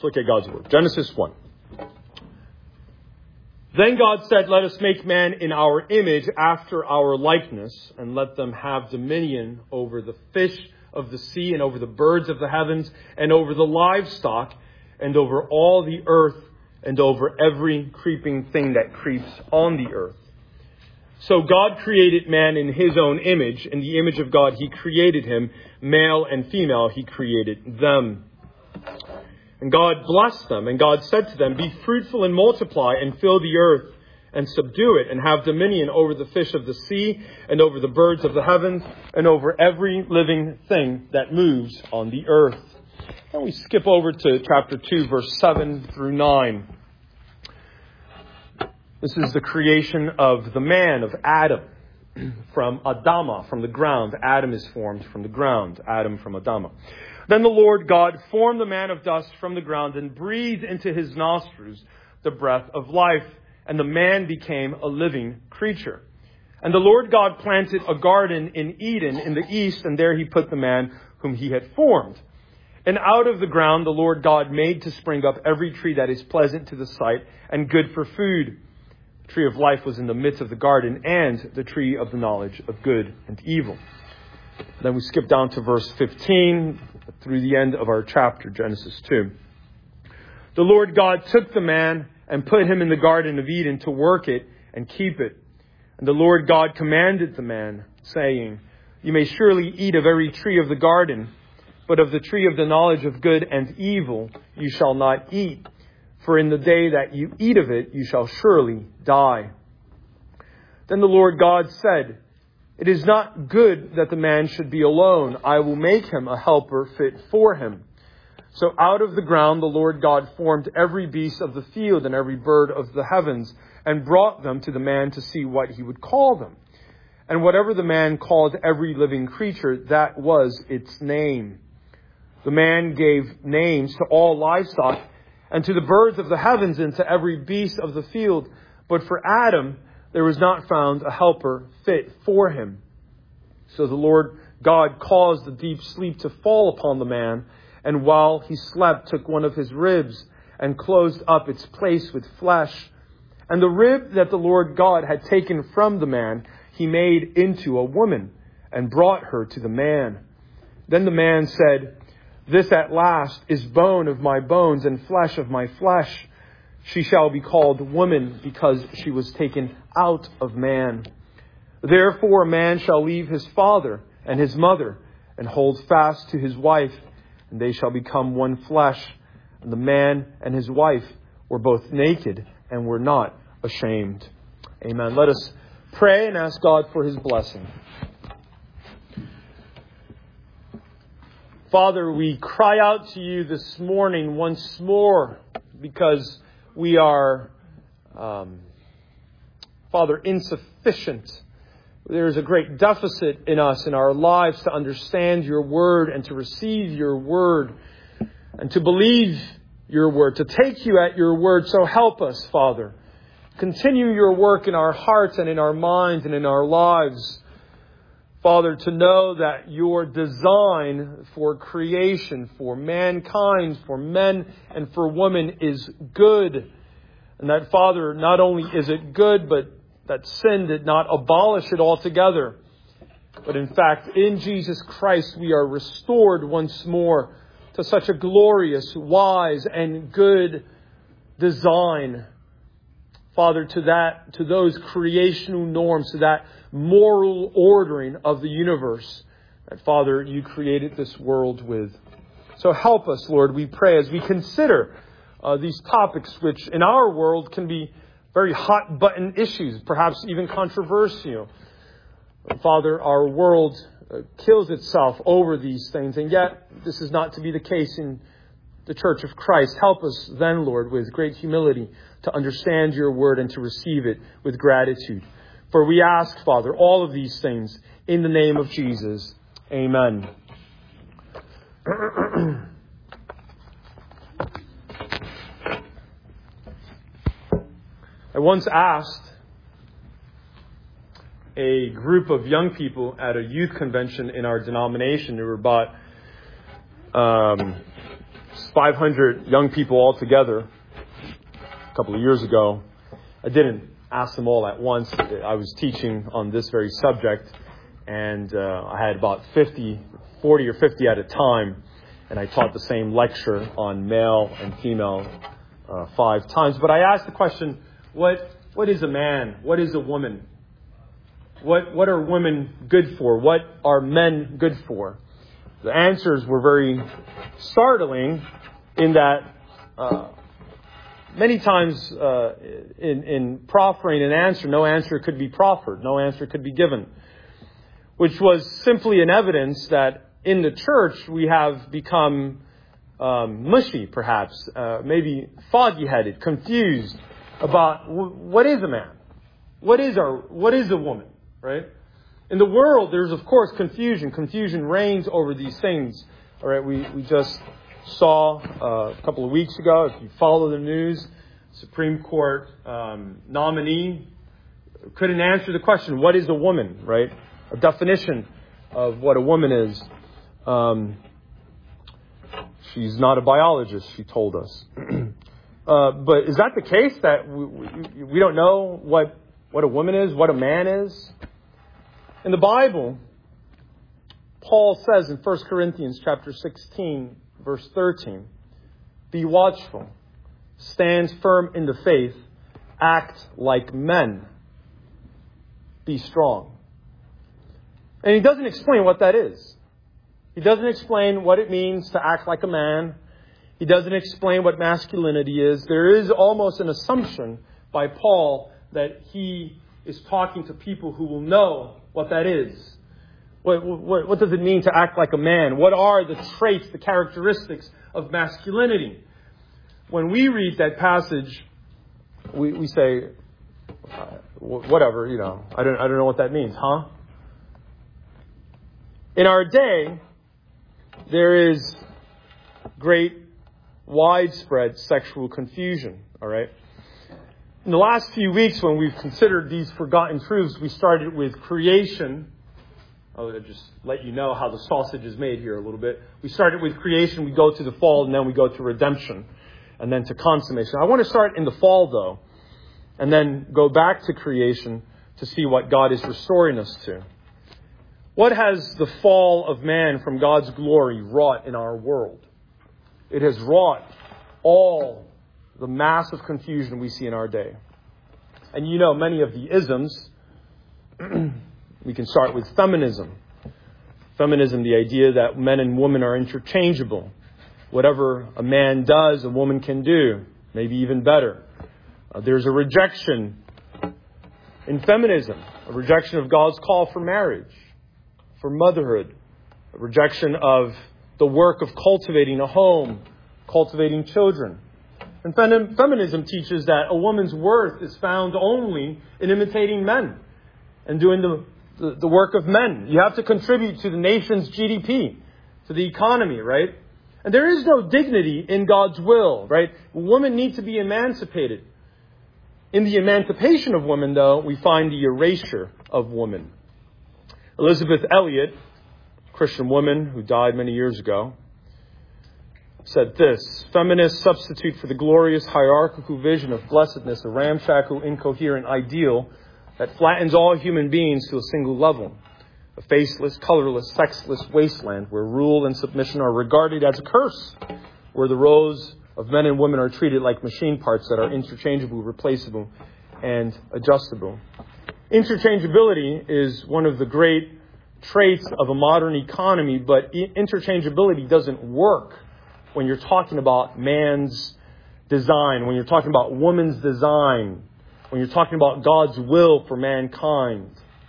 look at God's Word. Genesis 1. Then God said, let us make man in our image after our likeness, and let them have dominion over the fish of the sea, and over the birds of the heavens, and over the livestock, and over all the earth, and over every creeping thing that creeps on the earth. So God created man in his own image. In the image of God he created him. Male and female he created them. And God blessed them, and God said to them, be fruitful and multiply, and fill the earth, and subdue it, and have dominion over the fish of the sea, and over the birds of the heavens, and over every living thing that moves on the earth. And we skip over to chapter 2, verse 7 through 9. This is the creation of the man, of Adam, from Adamah, from the ground. Adam is formed from the ground. Adam from Adamah. Then the Lord God formed the man of dust from the ground and breathed into his nostrils the breath of life, and the man became a living creature. And the Lord God planted a garden in Eden in the east, and there he put the man whom he had formed. And out of the ground the Lord God made to spring up every tree that is pleasant to the sight and good for food. The tree of life was in the midst of the garden, and the tree of the knowledge of good and evil. Then we skip down to verse 15 through the end of our chapter, Genesis 2. The Lord God took the man and put him in the Garden of Eden to work it and keep it. And the Lord God commanded the man, saying, you may surely eat of every tree of the garden, but of the tree of the knowledge of good and evil you shall not eat. For in the day that you eat of it, you shall surely die. Then the Lord God said, it is not good that the man should be alone. I will make him a helper fit for him. So out of the ground the Lord God formed every beast of the field and every bird of the heavens, and brought them to the man to see what he would call them. And whatever the man called every living creature, that was its name. The man gave names to all livestock, and to the birds of the heavens, and to every beast of the field. But for Adam there was not found a helper fit for him. So the Lord God caused the deep sleep to fall upon the man, and while he slept took one of his ribs and closed up its place with flesh. And the rib that the Lord God had taken from the man he made into a woman, and brought her to the man. Then the man said, this at last is bone of my bones and flesh of my flesh. She shall be called woman, because she was taken out of man. Therefore a man shall leave his father and his mother, and hold fast to his wife, and they shall become one flesh. And the man and his wife were both naked and were not ashamed. Amen. Let us pray and ask God for his blessing. Father, we cry out to you this morning once more, because we are, Father, insufficient. There is a great deficit in us, in our lives, to understand your word and to receive your word and to believe your word, to take you at your word. So help us, Father. Continue your work in our hearts and in our minds and in our lives. Father, to know that your design for creation, for mankind, for men and for women is good. And that, Father, not only is it good, but that sin did not abolish it altogether. But in fact, in Jesus Christ, we are restored once more to such a glorious, wise, and good design. Father, to those creational norms, to that moral ordering of the universe that, Father, you created this world with. So help us, Lord, we pray, as we consider these topics, which in our world can be very hot button issues, perhaps even controversial. Father, our world kills itself over these things, and yet this is not to be the case in the Church of Christ. Help us then, Lord, with great humility to understand your word and to receive it with gratitude. For we ask, Father, all of these things in the name of Jesus. Amen. I once asked a group of young people at a youth convention in our denomination who were about 500 young people all together a couple of years ago. I didn't ask them all at once. I was teaching on this very subject, and I had about 40 or 50 at a time, and I taught the same lecture on male and female 5 times. But I asked the question, what is a man? What is a woman? What are women good for? What are men good for? The answers were very startling in that many times in proffering an answer, no answer could be proffered, no answer could be given, which was simply an evidence that in the church we have become mushy, perhaps, maybe foggy-headed, confused about what is a man, what is a woman, right? In the world, there's of course confusion. Confusion reigns over these things. All right, we just saw a couple of weeks ago, if you follow the news, Supreme Court nominee couldn't answer the question, what is a woman, right? A definition of what a woman is. She's not a biologist, she told us. But is that the case, that we don't know what a woman is, what a man is? In the Bible, Paul says in 1 Corinthians chapter 16, verse 13, be watchful, stand firm in the faith, act like men, be strong. And he doesn't explain what that is. He doesn't explain what it means to act like a man. He doesn't explain what masculinity is. There is almost an assumption by Paul that he is talking to people who will know what that is. What does it mean to act like a man? What are the traits, the characteristics of masculinity? When we read that passage, we say, whatever, I don't know what that means, huh? In our day, there is great widespread sexual confusion, all right? In the last few weeks, when we've considered these forgotten truths, we started with creation. I'll just let you know how the sausage is made here a little bit. We started with creation, we go to the fall, and then we go to redemption, and then to consummation. I want to start in the fall, though, and then go back to creation to see what God is restoring us to. What has the fall of man from God's glory wrought in our world? It has wrought all the massive confusion we see in our day. And many of the isms. We can start with feminism. Feminism, the idea that men and women are interchangeable. Whatever a man does, a woman can do, maybe even better. There's a rejection in feminism, a rejection of God's call for marriage, for motherhood, a rejection of the work of cultivating a home, cultivating children. And feminism teaches that a woman's worth is found only in imitating men and doing the work of men. You have to contribute to the nation's GDP, to the economy, right? And there is no dignity in God's will, right? Women need to be emancipated. In the emancipation of women, though, we find the erasure of woman. Elizabeth Elliot, a Christian woman who died many years ago, said this: feminists substitute for the glorious hierarchical vision of blessedness a ramshackle, incoherent ideal that flattens all human beings to a single level. A faceless, colorless, sexless wasteland where rule and submission are regarded as a curse, where the roles of men and women are treated like machine parts that are interchangeable, replaceable, and adjustable. Interchangeability is one of the great traits of a modern economy, but interchangeability doesn't work when you're talking about man's design, when you're talking about woman's design, when you're talking about God's will for mankind.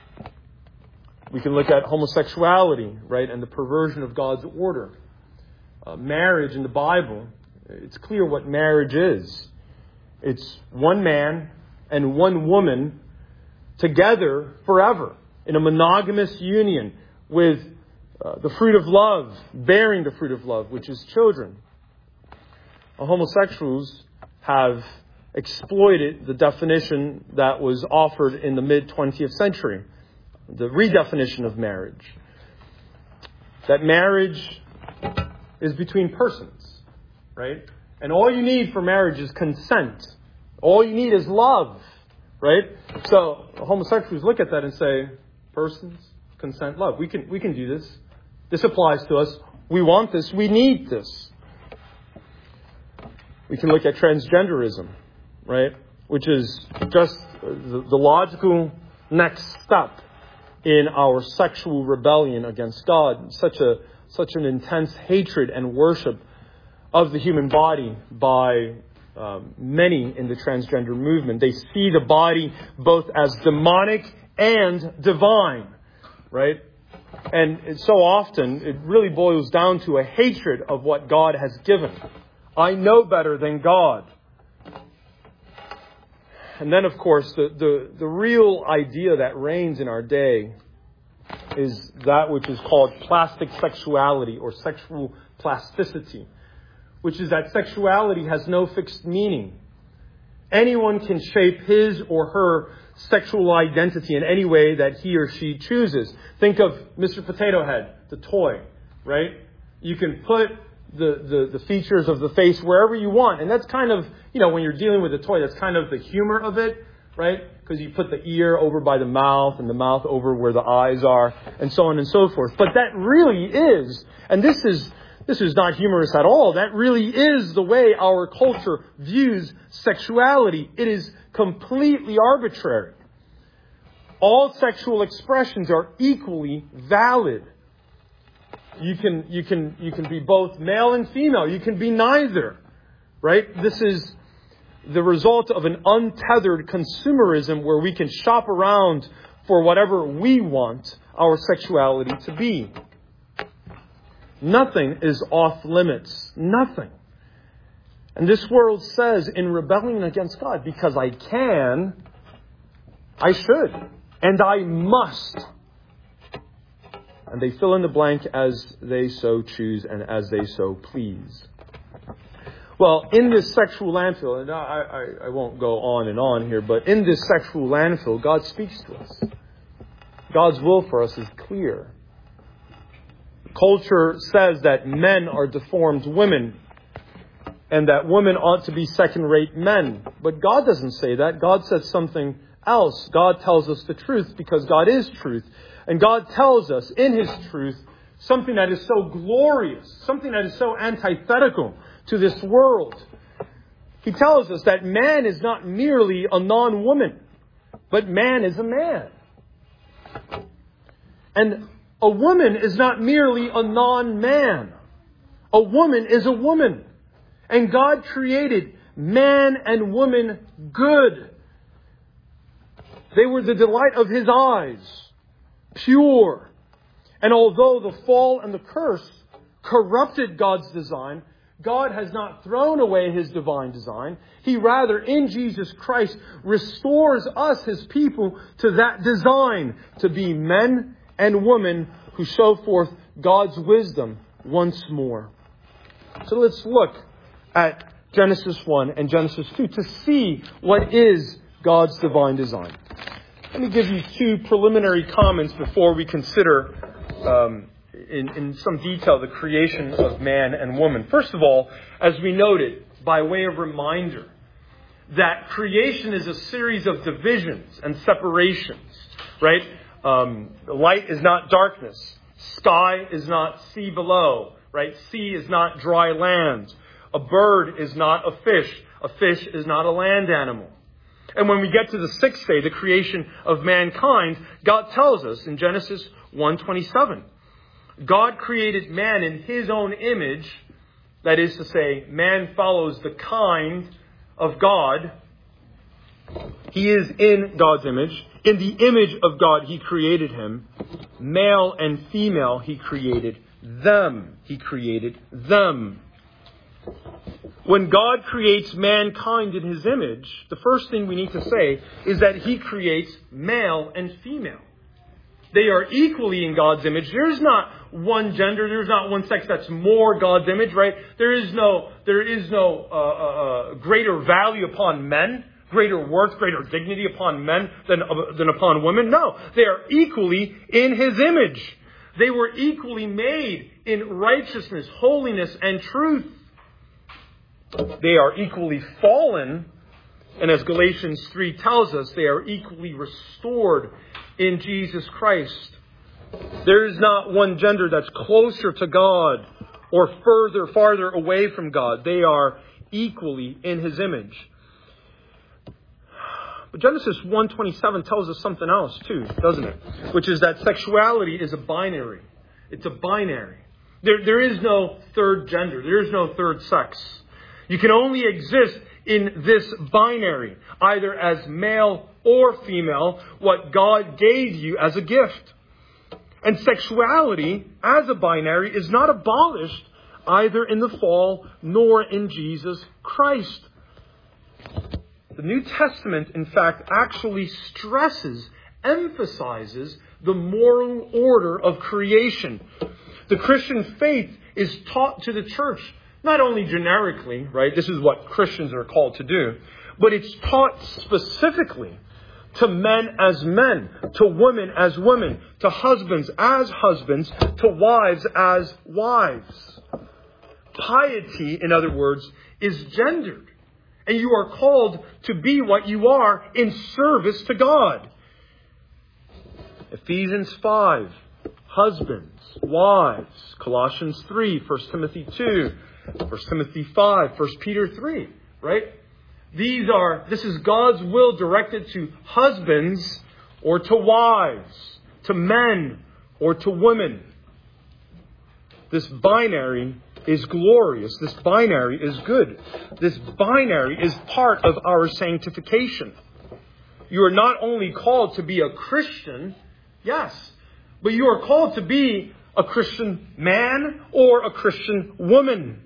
We can look at homosexuality, right, and the perversion of God's order. Marriage in the Bible, it's clear what marriage is. It's one man and one woman together forever in a monogamous union with the fruit of love, bearing the fruit of love, which is children. Homosexuals have exploited the definition that was offered in the mid-20th century, the redefinition of marriage. That marriage is between persons. right? And all you need for marriage is consent. All you need is love, right? So homosexuals look at that and say, persons, consent, love. We can do this. This applies to us. We want this. We need this. We can look at transgenderism, right? Which is just the logical next step in our sexual rebellion against God. Such an intense hatred and worship of the human body by many in the transgender movement. They see the body both as demonic and divine, right? And so often it really boils down to a hatred of what God has given. I know better than God. And then, of course, the real idea that reigns in our day is that which is called plastic sexuality or sexual plasticity, which is that sexuality has no fixed meaning. Anyone can shape his or her sexual identity in any way that he or she chooses. Think of Mr. Potato Head, the toy, right? You can put the features of the face wherever you want. And that's kind of, when you're dealing with a toy, that's kind of the humor of it, right? Because you put the ear over by the mouth and the mouth over where the eyes are and so on and so forth. But that really is, and this is not humorous at all, that really is the way our culture views sexuality. It is completely arbitrary. All sexual expressions are equally valid. You can be both male and female. You can be neither, right? This is the result of an untethered consumerism where we can shop around for whatever we want our sexuality to be. Nothing is off limits. Nothing. And this world says, in rebellion against God, because I can, I should, and I must. And they fill in the blank as they so choose and as they so please. Well, in this sexual landfill, and I won't go on and on here, but in this sexual landfill, God speaks to us. God's will for us is clear. Culture says that men are deformed women and that women ought to be second-rate men. But God doesn't say that. God says something else. God tells us the truth because God is truth. And God tells us in His truth something that is so glorious, something that is so antithetical to this world. He tells us that man is not merely a non-woman, but man is a man. And a woman is not merely a non-man. A woman is a woman. And God created man and woman good. They were the delight of His eyes, pure. And although the fall and the curse corrupted God's design, God has not thrown away His divine design. He rather, in Jesus Christ, restores us, His people, to that design, to be men and women who show forth God's wisdom once more. So let's look at Genesis 1 and Genesis 2 to see what is God's divine design. Let me give you two preliminary comments before we consider in some detail the creation of man and woman. First of all, as we noted, by way of reminder, that creation is a series of divisions and separations, right? Light is not darkness. Sky is not sea below, right? Sea is not dry land. A bird is not a fish. A fish is not a land animal. And when we get to the sixth day, the creation of mankind, God tells us in Genesis 1:27, God created man in His own image. That is to say, man follows the kind of God. He is in God's image. In the image of God, He created him. Male and female, He created them. He created them. When God creates mankind in His image, the first thing we need to say is that He creates male and female. They are equally in God's image. There is not one gender. There is not one sex that's more God's image, right? There is no greater value upon men, greater worth, greater dignity upon men than upon women. No, they are equally in His image. They were equally made in righteousness, holiness, and truth. They are equally fallen. And as Galatians 3 tells us, they are equally restored in Jesus Christ. There is not one gender that's closer to God or farther away from God. They are equally in His image. But Genesis 1:27 tells us something else too, doesn't it? Which is that sexuality is a binary. It's a binary. There is no third gender. There is no third sex. You can only exist in this binary, either as male or female, what God gave you as a gift. And sexuality, as a binary, is not abolished either in the fall nor in Jesus Christ. The New Testament, in fact, actually emphasizes the moral order of creation. The Christian faith is taught to the church, not only generically, right? This is what Christians are called to do, but it's taught specifically to men as men, to women as women, to husbands as husbands, to wives as wives. Piety, in other words, is gendered. And you are called to be what you are in service to God. Ephesians 5, husbands, wives. Colossians 3, 1 Timothy 2, 1 Timothy 5, 1 Peter 3, right? This is God's will directed to husbands or to wives, to men or to women. This binary is glorious. This binary is good. This binary is part of our sanctification. You are not only called to be a Christian, yes, but you are called to be a Christian man or a Christian woman.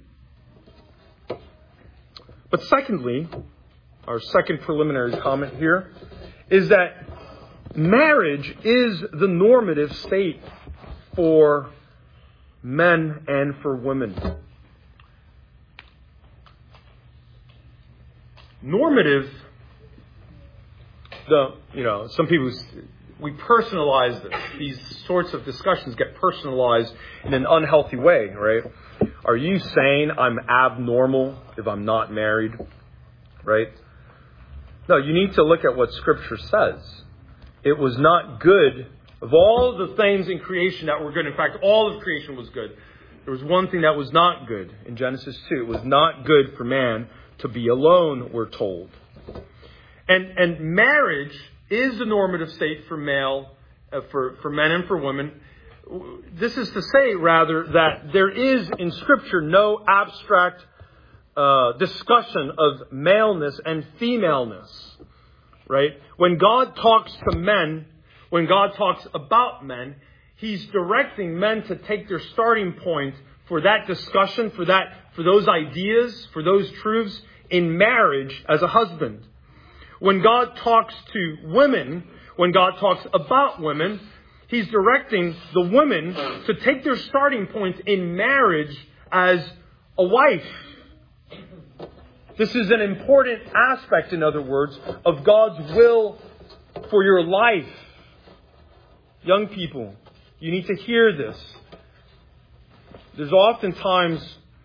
But secondly, our second preliminary comment here is that marriage is the normative state for men and for women. Normative, some people, we personalize this. These sorts of discussions get personalized in an unhealthy way, right? Are you saying I'm abnormal if I'm not married? Right? No, you need to look at what Scripture says. It was not good. Of all the things in creation that were good, in fact, all of creation was good. There was one thing that was not good in Genesis 2. It was not good for man to be alone, we're told. And marriage is the normative state for for men and for women. This is to say, rather, that there is in Scripture no abstract discussion of maleness and femaleness. Right? When God talks to men, when God talks about men, He's directing men to take their starting point for that discussion, for those ideas, for those truths in marriage as a husband. When God talks to women, when God talks about women, He's directing the women to take their starting point in marriage as a wife. This is an important aspect, in other words, of God's will for your life. Young people, you need to hear this. There's oftentimes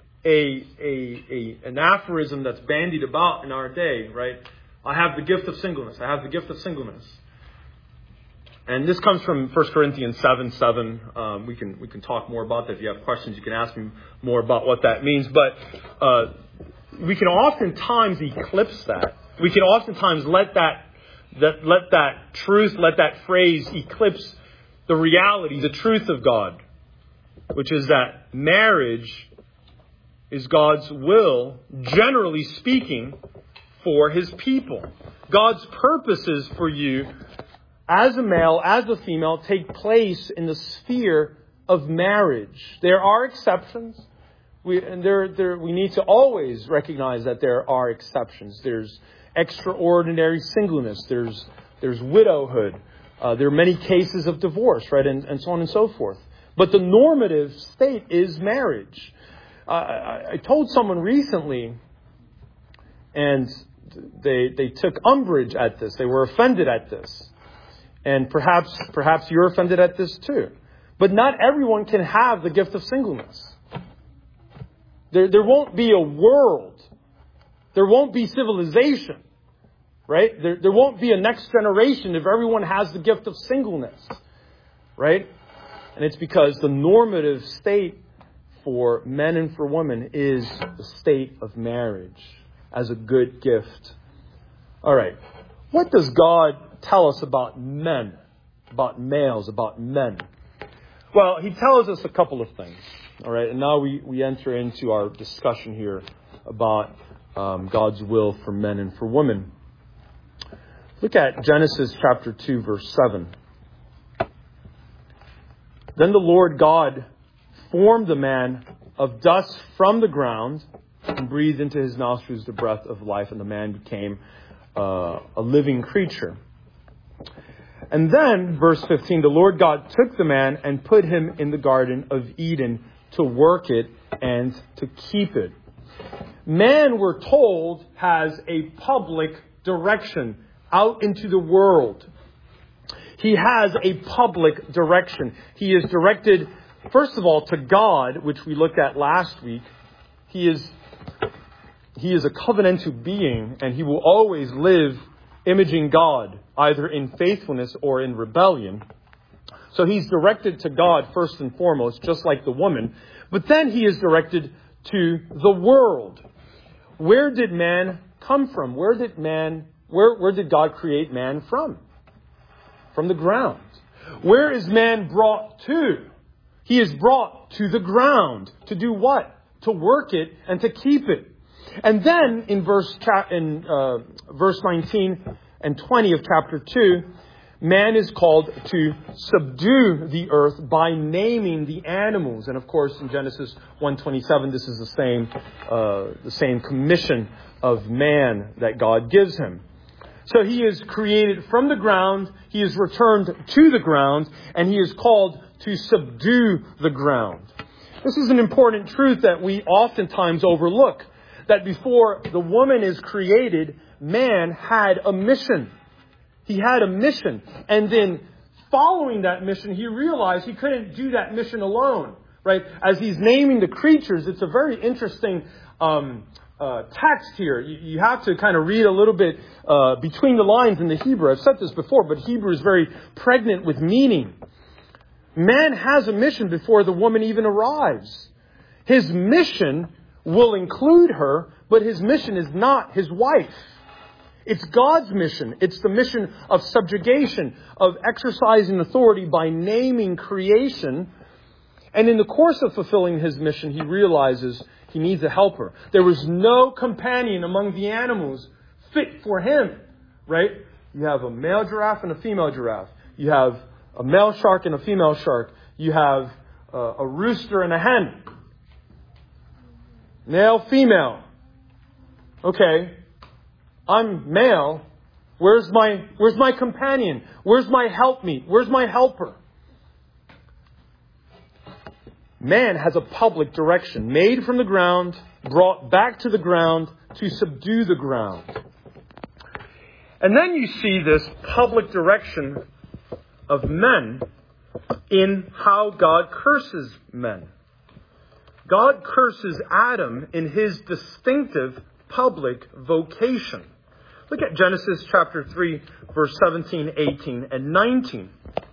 an aphorism that's bandied about in our day, right? I have the gift of singleness. I have the gift of singleness. And this comes from 1 Corinthians 7:7. We can talk more about that. If you have questions, you can ask me more about what that means. But we can oftentimes eclipse that. We can oftentimes let that truth, let that phrase eclipse the reality, the truth of God, which is that marriage is God's will, generally speaking, for His people. God's purposes for you as a male, as a female, take place in the sphere of marriage. There are exceptions. We need to always recognize that there are exceptions. There's extraordinary singleness. There's widowhood. There are many cases of divorce, right, and so on and so forth. But the normative state is marriage. I told someone recently, and they took umbrage at this. They were offended at this. And perhaps you're offended at this too. But not everyone can have the gift of singleness. There won't be a world there won't be civilization, right? There won't be a next generation if everyone has the gift of singleness, right? And it's because the normative state for men and for women is the state of marriage as a good gift. All right. What does God tell us about men, about males, about men? Well, He tells us a couple of things. All right. And now we enter into our discussion here about God's will for men and for women. Look at Genesis chapter 2, verse 7. Then the Lord God formed the man of dust from the ground and breathed into his nostrils the breath of life, and the man became a living creature. And then, verse 15, the Lord God took the man and put him in the Garden of Eden to work it and to keep it. Man, we're told, has a public direction out into the world. He has a public direction. He is directed, first of all, to God, which we looked at last week. He is a covenantal being, and He will always live imaging God, either in faithfulness or in rebellion. So He's directed to God first and foremost, just like the woman. But then He is directed to the world. Where did man come from? Where did God create man from? From the ground. Where is man brought to? He is brought to the ground. To do what? To work it and to keep it. And then in verse 19 and 20 of chapter 2, man is called to subdue the earth by naming the animals. And of course, in Genesis 1:27, this is the same commission of man that God gives him. So he is created from the ground, he is returned to the ground, and he is called to subdue the ground. This is an important truth that we oftentimes overlook, that before the woman is created, man had a mission. He had a mission. And then following that mission, he realized he couldn't do that mission alone, right? As he's naming the creatures, it's a very interesting text here. You have to kind of read a little bit between the lines in the Hebrew. I've said this before, but Hebrew is very pregnant with meaning. Man has a mission before the woman even arrives. His mission will include her, but his mission is not his wife. It's God's mission. It's the mission of subjugation, of exercising authority by naming creation. And in the course of fulfilling his mission, he realizes he needs a helper. There was no companion among the animals fit for him, right? You have a male giraffe and a female giraffe. You have a male shark and a female shark. You have a rooster and a hen. Male, female. Okay, I'm male. Where's my companion? Where's my helpmeet? Where's my helper? Man has a public direction, made from the ground, brought back to the ground to subdue the ground. And then you see this public direction of men in how God curses men. God curses Adam in his distinctive public vocation. Look at Genesis chapter 3, verse 17, 18, and 19.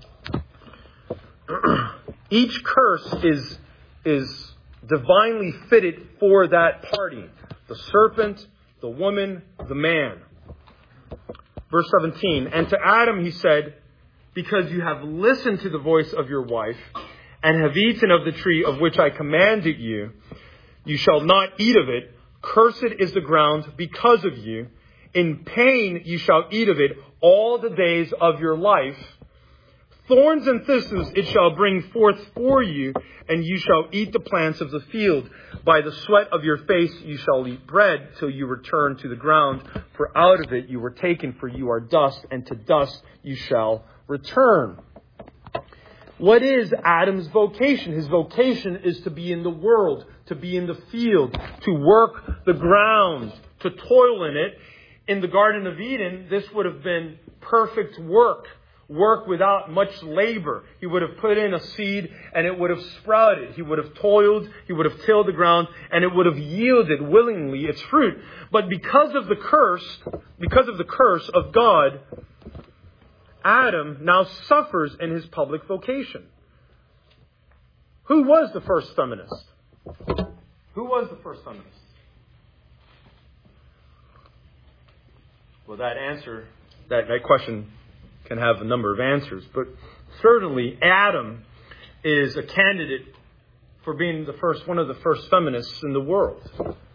Each curse is divinely fitted for that party. The serpent, the woman, the man. Verse 17, and to Adam he said, because you have listened to the voice of your wife, and have eaten of the tree of which I commanded you, you shall not eat of it. Cursed is the ground because of you. In pain you shall eat of it all the days of your life. Thorns and thistles it shall bring forth for you, and you shall eat the plants of the field. By the sweat of your face you shall eat bread till you return to the ground. For out of it you were taken, for you are dust, and to dust you shall return. What is Adam's vocation? His vocation is to be in the world, to be in the field, to work the ground, to toil in it. In the Garden of Eden, this would have been perfect work. work without much labor. He would have put in a seed and it would have sprouted. He would have toiled, he would have tilled the ground, and it would have yielded willingly its fruit. But because of the curse of God, Adam now suffers in his public vocation. Who was the first feminist? Who was the first feminist? Well, that question can have a number of answers, but certainly Adam is a candidate for being one of the first feminists in the world.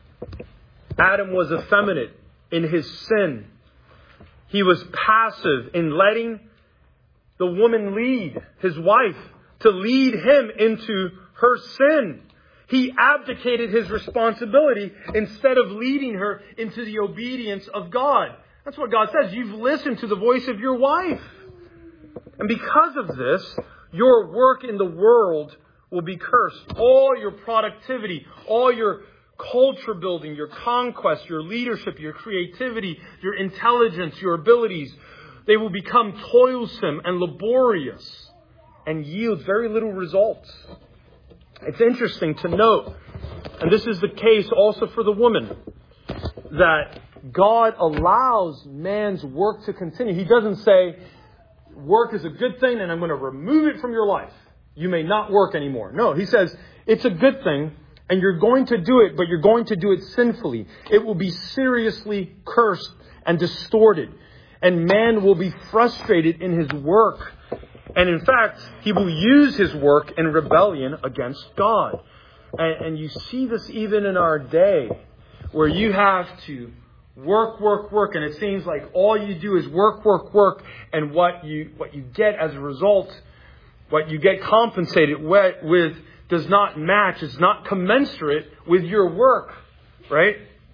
Adam was effeminate in his sin. He was passive in letting the woman lead, his wife, to lead him into her sin. He abdicated his responsibility instead of leading her into the obedience of God. That's what God says. You've listened to the voice of your wife. And because of this, your work in the world will be cursed. All your productivity, all your culture building, your conquest, your leadership, your creativity, your intelligence, your abilities, they will become toilsome and laborious and yield very little results. It's interesting to note, and this is the case also for the woman, that God allows man's work to continue. He doesn't say, work is a good thing and I'm going to remove it from your life. You may not work anymore. No, he says, it's a good thing and you're going to do it, but you're going to do it sinfully. It will be seriously cursed and distorted. And man will be frustrated in his work. And in fact, he will use his work in rebellion against God. And you see this even in our day, where you have to work, and it seems like all you do is work, and what you get as a result, what you get compensated with does not match, it's not commensurate with your work, right?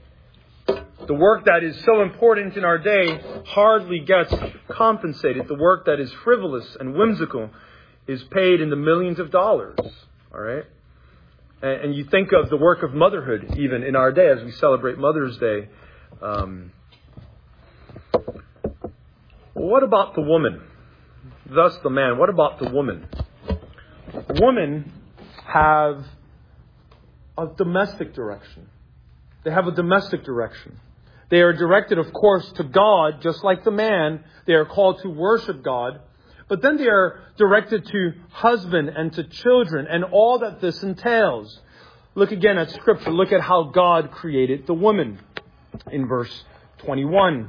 The work that is so important in our day hardly gets compensated. The work that is frivolous and whimsical is paid in the millions of dollars. All right? And you think of the work of motherhood even in our day as we celebrate Mother's Day. What about the woman? Thus the man. What about the woman? Women have a domestic direction. They have a domestic direction. They are directed, of course, to God, just like the man. They are called to worship God. But then they are directed to husband and to children and all that this entails. Look again at Scripture. Look at how God created the woman in verse 21.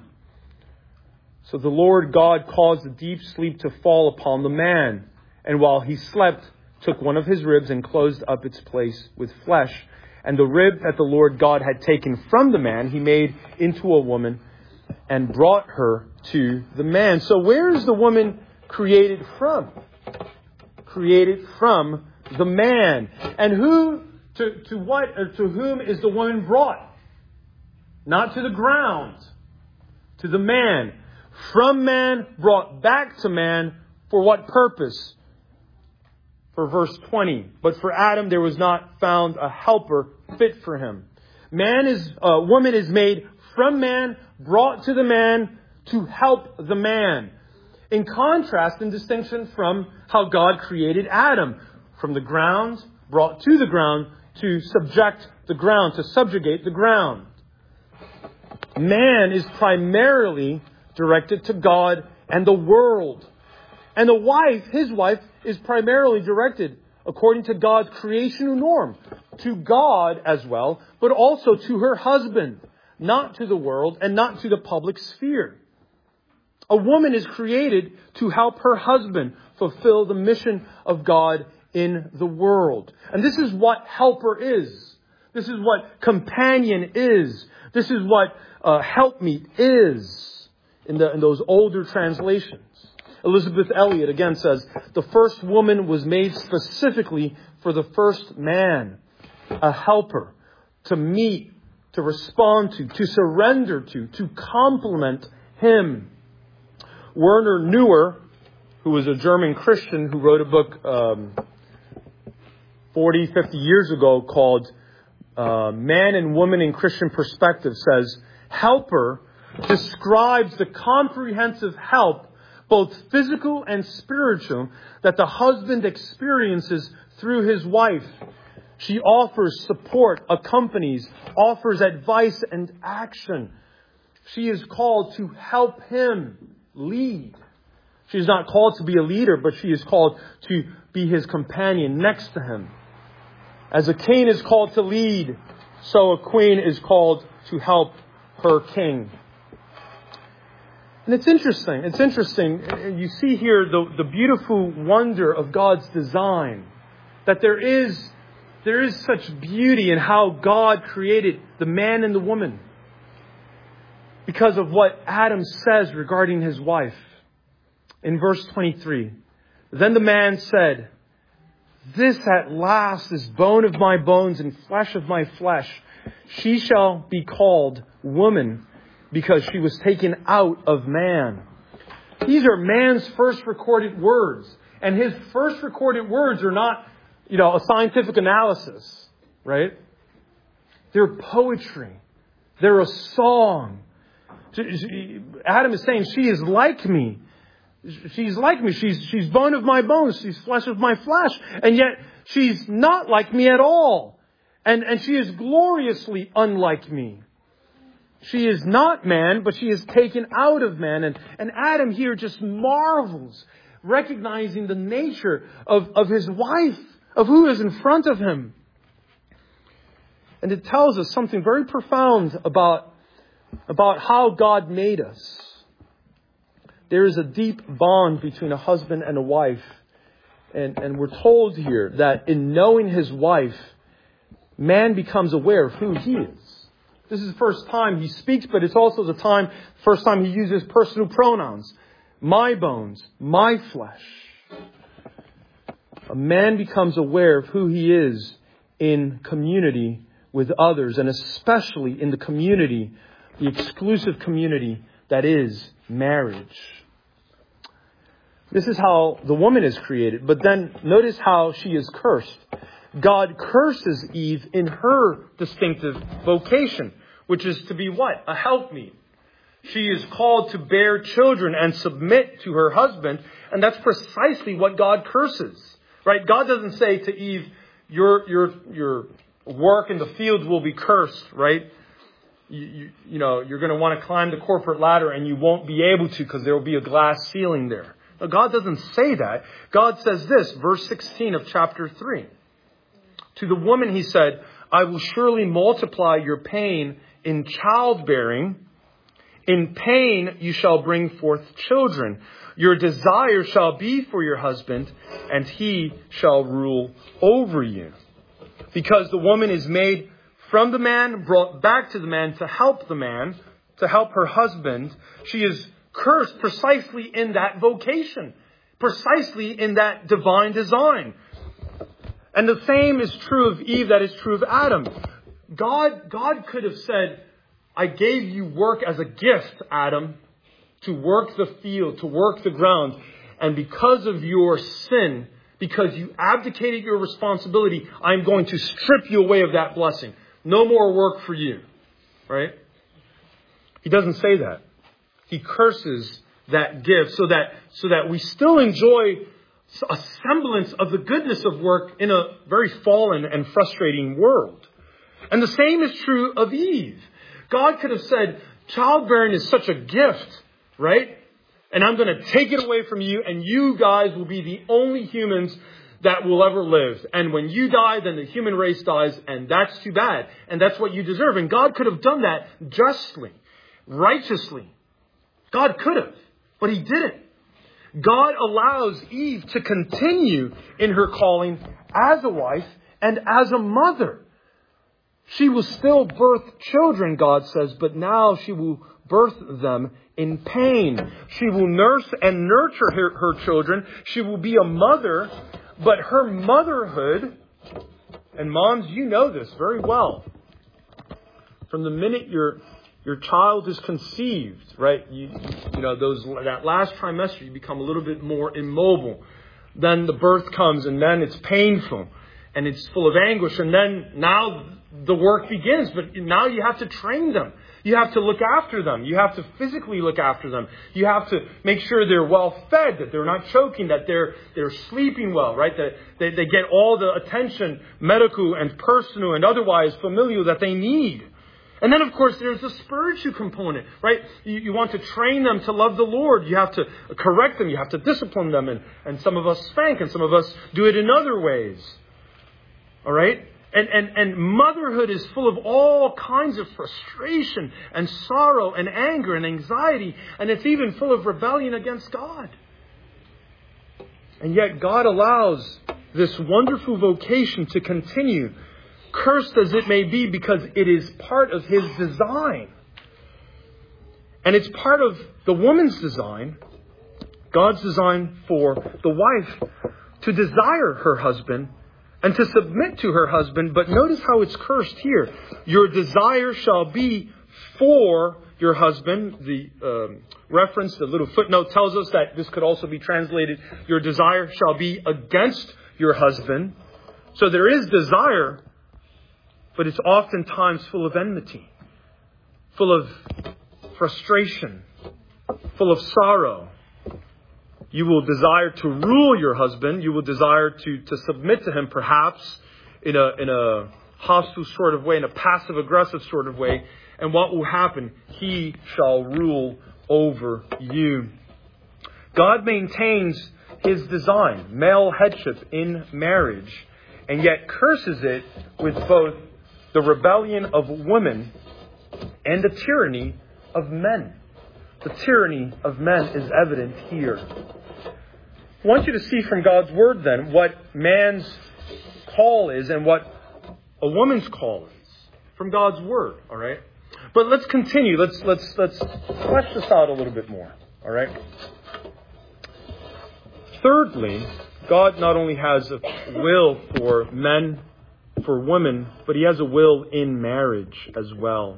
So the Lord God caused a deep sleep to fall upon the man, and while he slept, took one of his ribs and closed up its place with flesh. And the rib that the Lord God had taken from the man, he made into a woman and brought her to the man. So where is the woman created from? Created from the man. And to whom is the woman brought? Not to the ground, to the man. From man, brought back to man, for what purpose? For verse 20, but for Adam there was not found a helper fit for him. Woman is made from man, brought to the man to help the man. In contrast and distinction from how God created Adam. From the ground, brought to the ground to subject the ground, to subjugate the ground. Man is primarily directed to God and the world. And the wife, his wife, is primarily directed, according to God's creational norm, to God as well, but also to her husband, not to the world and not to the public sphere. A woman is created to help her husband fulfill the mission of God in the world. And this is what helper is. This is what companion is. This is what helpmeet is in those older translations. Elizabeth Elliot again says, the first woman was made specifically for the first man, a helper, to meet, to respond to surrender to complement him. Werner Neuer, who was a German Christian who wrote a book 40, 50 years ago called Man and Woman in Christian Perspective, says, helper describes the comprehensive help both physical and spiritual, that the husband experiences through his wife. She offers support, accompanies, offers advice and action. She is called to help him lead. She is not called to be a leader, but she is called to be his companion next to him. As a king is called to lead, so a queen is called to help her king. And it's interesting. You see here the beautiful wonder of God's design. That there is such beauty in how God created the man and the woman. Because of what Adam says regarding his wife. In verse 23, then the man said, "This at last is bone of my bones and flesh of my flesh. She shall be called woman because she was taken out of man." These are man's first recorded words. And his first recorded words are not, a scientific analysis, right? They're poetry. They're a song. Adam is saying, she is like me. She's like me. She's bone of my bones. She's flesh of my flesh. And yet she's not like me at all. And she is gloriously unlike me. She is not man, but she is taken out of man. And Adam here just marvels, recognizing the nature of his wife, of who is in front of him. And it tells us something very profound about how God made us. There is a deep bond between a husband and a wife. And we're told here that in knowing his wife, man becomes aware of who he is. This is the first time he speaks, but it's also the first time he uses personal pronouns. My bones, my flesh. A man becomes aware of who he is in community with others, and especially in the community, the exclusive community that is marriage. This is how the woman is created. But then notice how she is cursed. God curses Eve in her distinctive vocation, which is to be what? A helpmeet. She is called to bear children and submit to her husband. And that's precisely what God curses. Right? God doesn't say to Eve, your work in the field will be cursed, right? You're going to want to climb the corporate ladder and you won't be able to because there will be a glass ceiling there. No, God doesn't say that. God says this, verse 16 of chapter 3. To the woman he said, I will surely multiply your pain in childbearing. In pain you shall bring forth children. Your desire shall be for your husband, and he shall rule over you. Because the woman is made from the man, brought back to the man, to help her husband, she is cursed precisely in that vocation, precisely in that divine design. And the same is true of Eve that is true of Adam. God could have said, I gave you work as a gift, Adam, to work the field, to work the ground. And because of your sin, because you abdicated your responsibility, I'm going to strip you away of that blessing. No more work for you. Right? He doesn't say that. He curses that gift so that we still enjoy a semblance of the goodness of work in a very fallen and frustrating world. And the same is true of Eve. God could have said, childbearing is such a gift, right? And I'm going to take it away from you, and you guys will be the only humans that will ever live. And when you die, then the human race dies, and that's too bad. And that's what you deserve. And God could have done that justly, righteously. God could have, but he didn't. God allows Eve to continue in her calling as a wife and as a mother. She will still birth children, God says, but now she will birth them in pain. She will nurse and nurture her children. She will be a mother, but her motherhood, and moms, you know this very well. From the minute your child is conceived, right? That last trimester, you become a little bit more immobile. Then the birth comes, and then it's painful. and it's full of anguish. And then now the work begins, but now you have to train them. You have to look after them. You have to physically look after them. You have to make sure they're well fed, that they're not choking, that they're sleeping well, right? That they get all the attention, medical and personal and otherwise familial, that they need. And then, of course, there's the spiritual component, right? You want to train them to love the Lord. You have to correct them. You have to discipline them. And some of us spank, and some of us do it in other ways. All right? And motherhood is full of all kinds of frustration and sorrow and anger and anxiety. And it's even full of rebellion against God. And yet God allows this wonderful vocation to continue, cursed as it may be, because it is part of His design. And it's part of the woman's design, God's design for the wife to desire her husband and to submit to her husband. But notice how it's cursed here. Your desire shall be for your husband. The reference, the little footnote tells us that this could also be translated, your desire shall be against your husband. So there is desire, but it's oftentimes full of enmity, full of frustration, full of sorrow. You will desire to rule your husband. You will desire to submit to him, perhaps in a hostile sort of way, in a passive-aggressive sort of way. And what will happen? He shall rule over you. God maintains His design, male headship in marriage, and yet curses it with both the rebellion of women and the tyranny of men. The tyranny of men is evident here. I want you to see from God's Word then what man's call is and what a woman's call is from God's Word. All right, but let's continue. Let's flesh this out a little bit more. All right. Thirdly, God not only has a will for men, for women, but He has a will in marriage as well.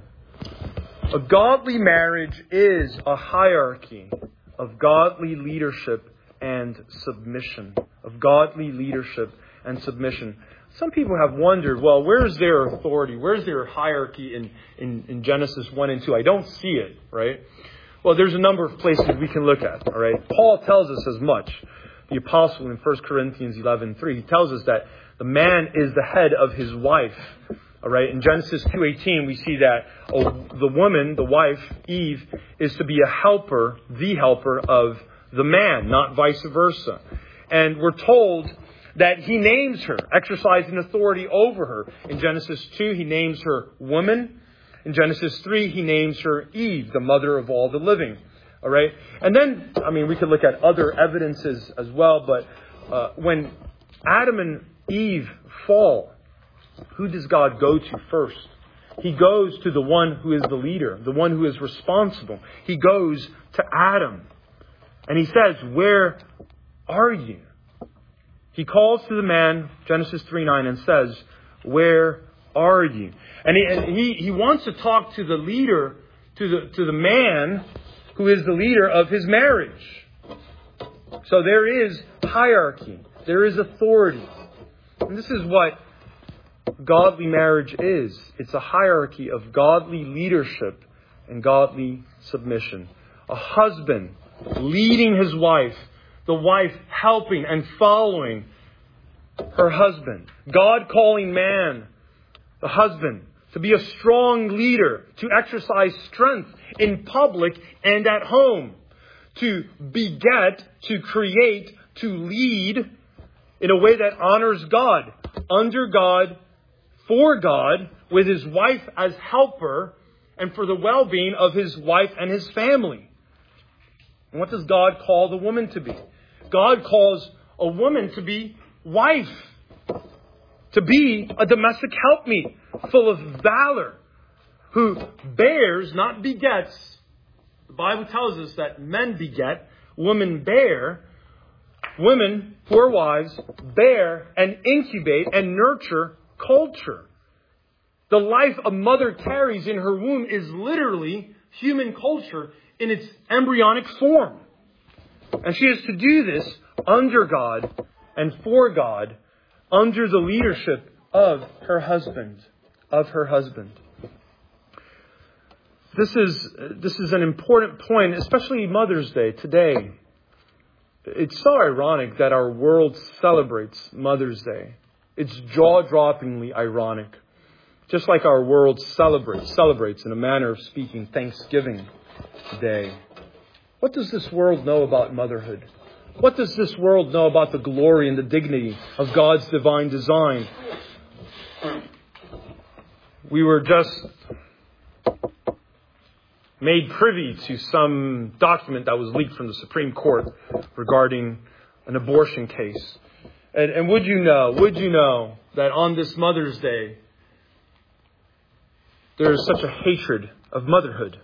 A godly marriage is a hierarchy of godly leadership and submission. Of godly leadership and submission. Some people have wondered, well, where's their authority? Where's their hierarchy in Genesis 1 and 2? I don't see it, right? Well, there's a number of places we can look at, all right? Paul tells us as much. The apostle in 1 Corinthians 11:3, he tells us that the man is the head of his wife. All right, in Genesis 2:18, we see that the woman, the wife, Eve, is to be a helper, the helper of the man, not vice versa. And we're told that he names her, exercising authority over her. In Genesis 2, he names her woman. In Genesis 3, he names her Eve, the mother of all the living. All right, and then, we could look at other evidences as well, but when Adam and Eve fall, who does God go to first? He goes to the one who is the leader, the one who is responsible. He goes to Adam. And he says, where are you? He calls to the man, Genesis 3:9, and says, where are you? And he wants to talk to the leader, to the man who is the leader of his marriage. So there is hierarchy. There is authority. And this is what godly marriage is. It's a hierarchy of godly leadership and godly submission. A husband leading his wife, the wife helping and following her husband. God calling man, the husband, to be a strong leader, to exercise strength in public and at home, to beget, to create, to lead in a way that honors God, under God, for God, with his wife as helper, and for the well-being of his wife and his family. And what does God call the woman to be? God calls a woman to be wife, to be a domestic helpmeet, full of valor, who bears, not begets. The Bible tells us that men beget, women bear. Women who are wives bear and incubate and nurture culture. The life a mother carries in her womb is literally human culture in its embryonic form. And she is to do this under God and for God, under the leadership of her husband. This is an important point, especially Mother's Day today. It's so ironic that our world celebrates Mother's Day. It's jaw-droppingly ironic. Just like our world celebrates in a manner of speaking Thanksgiving Day. What does this world know about motherhood? What does this world know about the glory and the dignity of God's divine design? We were just made privy to some document that was leaked from the Supreme Court regarding an abortion case. And would you know that on this Mother's Day, there is such a hatred of motherhood.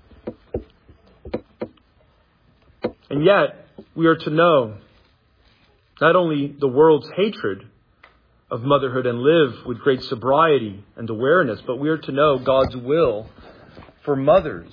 And yet, we are to know not only the world's hatred of motherhood and live with great sobriety and awareness, but we are to know God's will for mothers.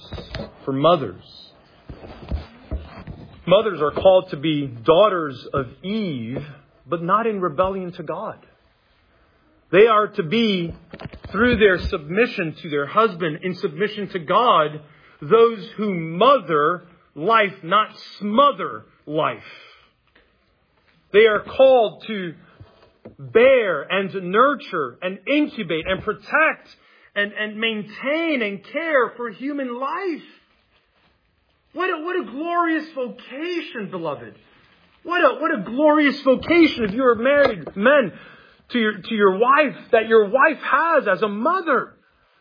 Mothers are called to be daughters of Eve, but not in rebellion to God. They are to be, through their submission to their husband, in submission to God, those who mother life, not smother life. They are called to bear and nurture and incubate and protect and maintain and care for human life. What a glorious vocation, beloved. What a glorious vocation if you are married men to your wife, that your wife has as a mother.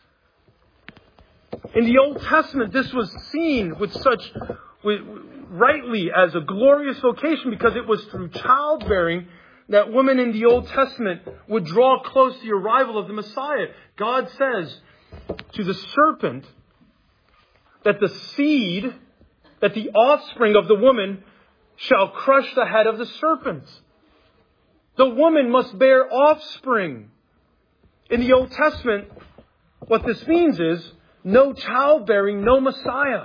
In the Old Testament, this was seen rightly as a glorious vocation because it was through childbearing that women in the Old Testament would draw close to the arrival of the Messiah. God says to the serpent that the offspring of the woman shall crush the head of the serpent. The woman must bear offspring. In the Old Testament, what this means is no childbearing, no Messiah.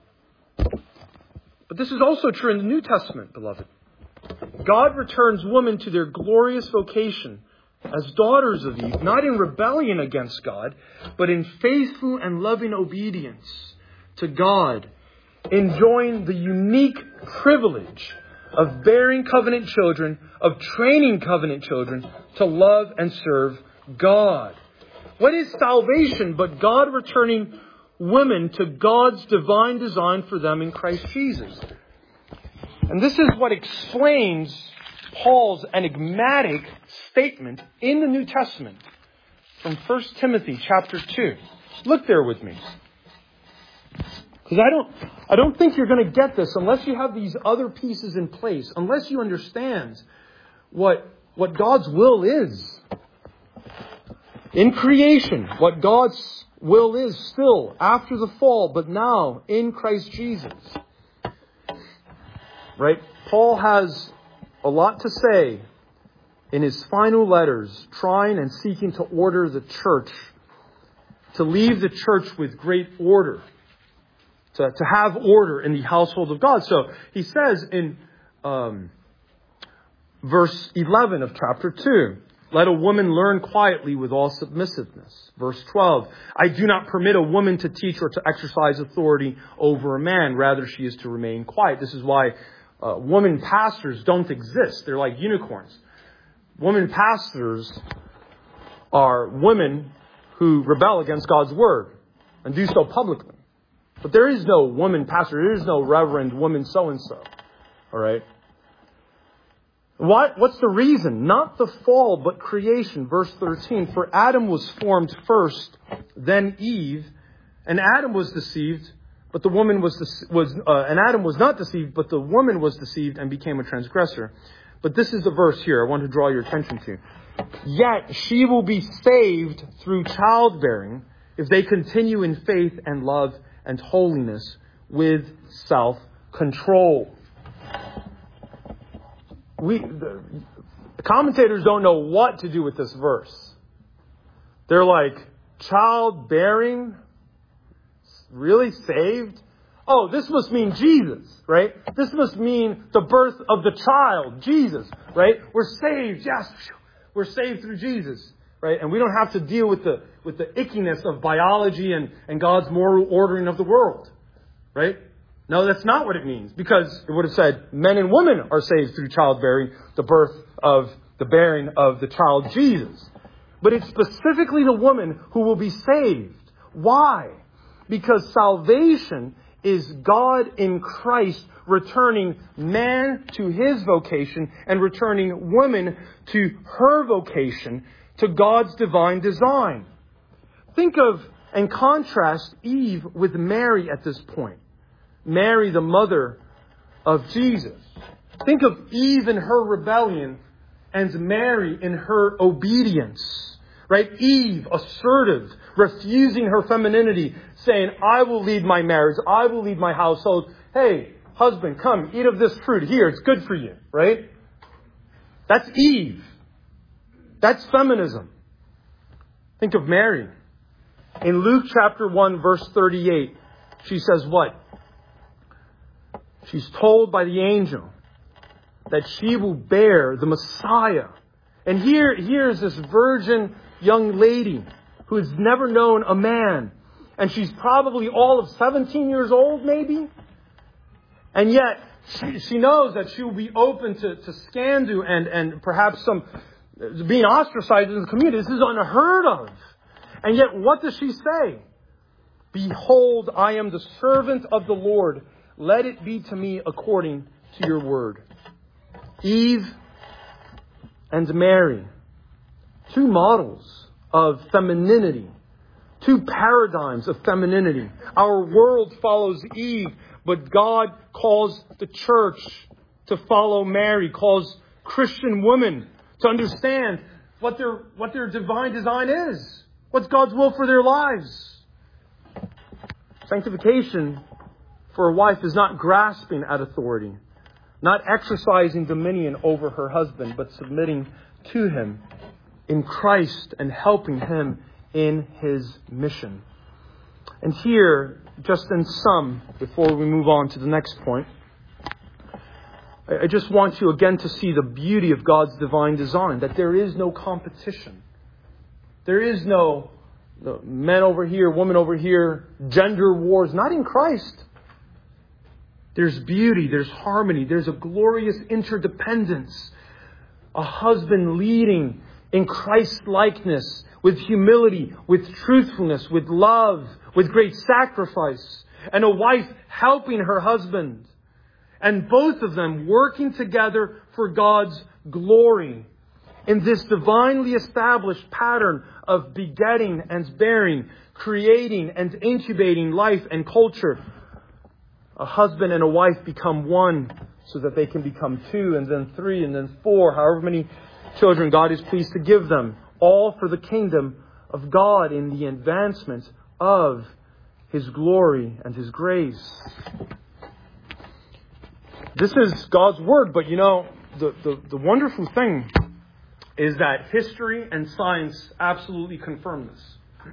But this is also true in the New Testament, beloved. God returns women to their glorious vocation as daughters of Eve, not in rebellion against God, but in faithful and loving obedience to God, enjoying the unique privilege of bearing covenant children, of training covenant children to love and serve God. What is salvation but God returning women to God's divine design for them in Christ Jesus? And this is what explains Paul's enigmatic statement in the New Testament from 1 Timothy chapter 2. Look there with me. Because I don't think you're going to get this unless you have these other pieces in place, unless you understand what God's will is. In creation, what God's will is still after the fall, but now in Christ Jesus. Right? Paul has a lot to say in his final letters, trying and seeking to order the church, to leave the church with great order, to have order in the household of God. So he says in verse 11 of chapter 2, let a woman learn quietly with all submissiveness. Verse 12, I do not permit a woman to teach or to exercise authority over a man. Rather, she is to remain quiet. This is why women pastors don't exist. They're like unicorns. Women pastors are women who rebel against God's word and do so publicly. But there is no woman pastor. There is no reverend woman so-and-so. All right? What's the reason? Not the fall, but creation. Verse 13. For Adam was formed first, then Eve. And Adam was deceived, but the woman and Adam was not deceived, but the woman was deceived and became a transgressor. But this is the verse here I want to draw your attention to. Yet she will be saved through childbearing if they continue in faith and love and holiness with self-control. The commentators don't know what to do with this verse. They're like, childbearing? Really saved? Oh, this must mean Jesus, right? This must mean the birth of the child, Jesus, right? We're saved, yes. We're saved through Jesus, right? And we don't have to deal with the ickiness of biology and God's moral ordering of the world, right? No, that's not what it means, because it would have said men and women are saved through childbearing, the birth of the bearing of the child Jesus. But it's specifically the woman who will be saved. Why? Because salvation is God in Christ returning man to his vocation and returning woman to her vocation, to God's divine design. Think of and contrast Eve with Mary at this point. Mary, the mother of Jesus. Think of Eve in her rebellion and Mary in her obedience. Right? Eve, assertive, refusing her femininity, saying, I will lead my marriage, I will lead my household. Hey, husband, come, eat of this fruit. Here, it's good for you. Right? That's Eve. That's feminism. Think of Mary. In Luke chapter 1, verse 38, she says what? She's told by the angel that she will bear the Messiah. And here's this virgin young lady who has never known a man. And she's probably all of 17 years old, maybe. And yet, she knows that she will be open to scandal and perhaps some being ostracized in the community. This is unheard of. And yet, what does she say? Behold, I am the servant of the Lord. Let it be to me according to your word. Eve and Mary, two models of femininity, two paradigms of femininity. Our world follows Eve, but God calls the church to follow Mary, calls Christian women to understand what their divine design is. What's God's will for their lives? Sanctification for a wife is not grasping at authority, not exercising dominion over her husband, but submitting to him in Christ and helping him in his mission. And here, just in sum, before we move on to the next point, I just want you again to see the beauty of God's divine design, that there is no competition. There is no men over here, women over here, gender wars, not in Christ. There's beauty, there's harmony, there's a glorious interdependence. A husband leading in Christ-likeness, with humility, with truthfulness, with love, with great sacrifice. And a wife helping her husband. And both of them working together for God's glory. In this divinely established pattern of begetting and bearing, creating and incubating life and culture. A husband and a wife become one so that they can become two and then three and then four, however many children God is pleased to give them. All for the kingdom of God in the advancement of His glory and His grace. This is God's Word, but the wonderful thing is that history and science absolutely confirm this.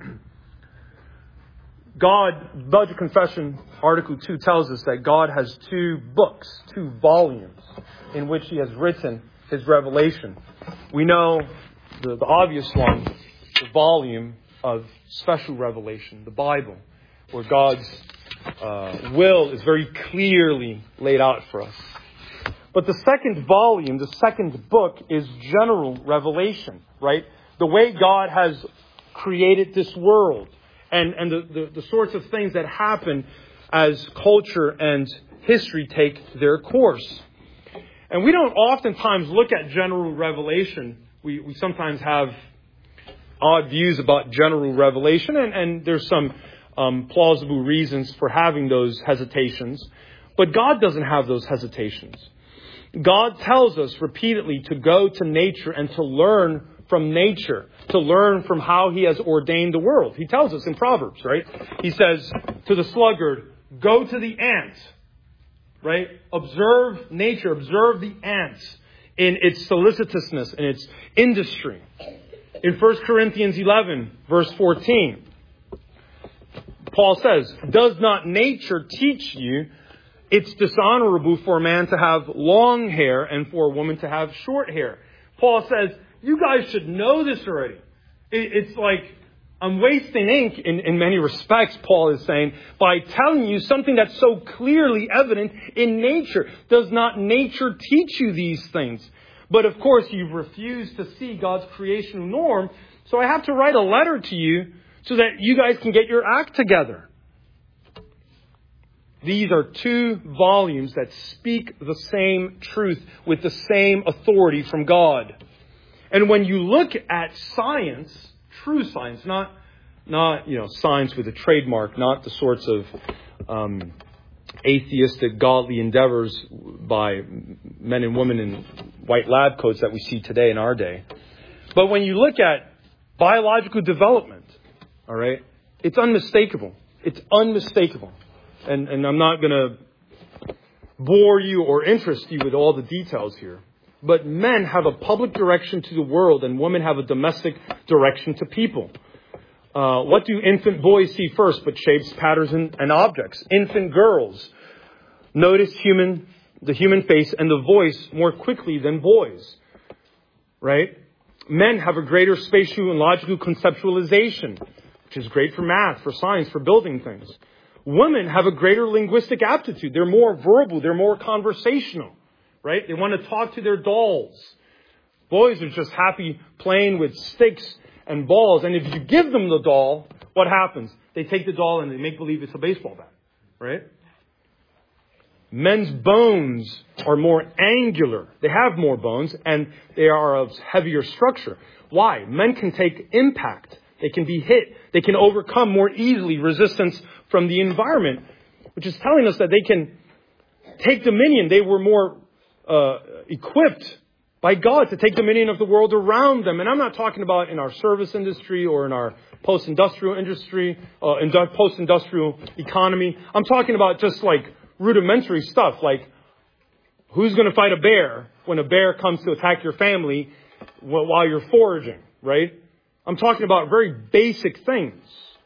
God, Budget Confession, Article 2 tells us that God has two books, two volumes, in which He has written His revelation. We know the obvious one, the volume of special revelation, the Bible, where God's will is very clearly laid out for us. But the second volume, the second book, is general revelation, right? The way God has created this world and the sorts of things that happen as culture and history take their course. And we don't oftentimes look at general revelation. We sometimes have odd views about general revelation, and there's some plausible reasons for having those hesitations. But God doesn't have those hesitations. God tells us repeatedly to go to nature and to learn from nature, to learn from how He has ordained the world. He tells us in Proverbs, right? He says to the sluggard, go to the ant, right? Observe nature, observe the ant in its solicitousness, in its industry. In 1 Corinthians 11, verse 14, Paul says, does not nature teach you it's dishonorable for a man to have long hair and for a woman to have short hair? Paul says, You guys should know this already. It's like I'm wasting ink in many respects, Paul is saying, by telling you something that's so clearly evident in nature. Does not nature teach you these things? But of course, you've refused to see God's creational norm. So I have to write a letter to you so that you guys can get your act together. These are 2 volumes that speak the same truth with the same authority from God. And when you look at science, true science, not science with a trademark, not the sorts of atheistic, godly endeavors by men and women in white lab coats that we see today in our day. But when you look at biological development, all right, it's unmistakable. It's unmistakable. And I'm not going to bore you or interest you with all the details here. But men have a public direction to the world and women have a domestic direction to people. What do infant boys see first but shapes, patterns, and objects? Infant girls notice the human face and the voice more quickly than boys. Right? Men have a greater spatial and logical conceptualization, which is great for math, for science, for building things. Women have a greater linguistic aptitude. They're more verbal. They're more conversational. Right? They want to talk to their dolls. Boys are just happy playing with sticks and balls. And if you give them the doll, what happens? They take the doll and they make believe it's a baseball bat. Right? Men's bones are more angular. They have more bones and they are of heavier structure. Why? Men can take impact. They can be hit. They can overcome more easily resistance from the environment, which is telling us that they can take dominion. They were more equipped by God to take dominion of the world around them. And I'm not talking about in our service industry or in our post-industrial industry, post-industrial economy. I'm talking about just like rudimentary stuff, like who's going to fight a bear when a bear comes to attack your family while you're foraging, right? I'm talking about very basic things.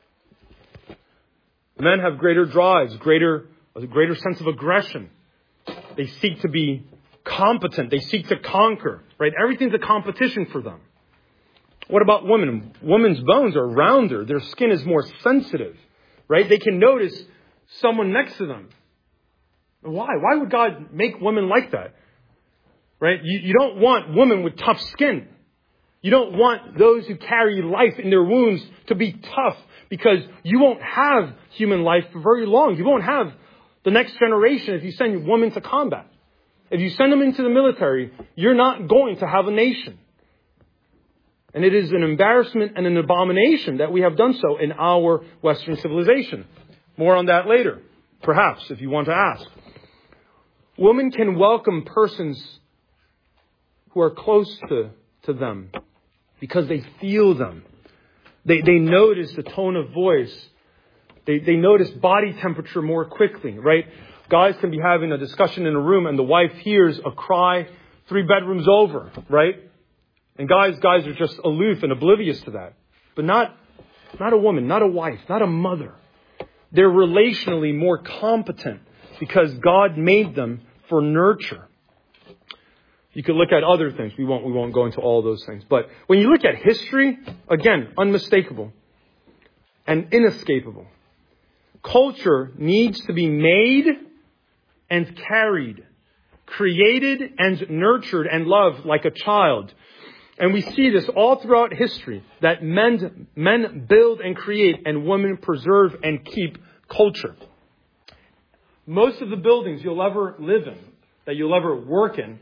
Men have greater drives, a greater sense of aggression. They seek to be competent. They seek to conquer, right? Everything's a competition for them. What about women? Women's bones are rounder. Their skin is more sensitive, right? They can notice someone next to them. Why? Why would God make women like that? Right? You don't want women with tough skin. You don't want those who carry life in their wounds to be tough, because you won't have human life for very long. You won't have the next generation if you send women to combat. If you send them into the military, you're not going to have a nation. And it is an embarrassment and an abomination that we have done so in our Western civilization. More on that later, perhaps, if you want to ask. Women can welcome persons who are close to them because they feel them. They notice the tone of voice. They notice body temperature more quickly, right? Guys can be having a discussion in a room and the wife hears a cry 3 bedrooms over, right? And guys are just aloof and oblivious to that. But not a woman, not a wife, not a mother. They're relationally more competent because God made them for nurture. You could look at other things. We won't go into all those things. But when you look at history, again, unmistakable and inescapable. Culture needs to be made and carried, created and nurtured and loved like a child. And we see this all throughout history, that men build and create and women preserve and keep culture. Most of the buildings you'll ever live in, that you'll ever work in,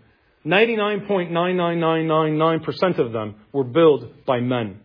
99.99999% of them were built by men.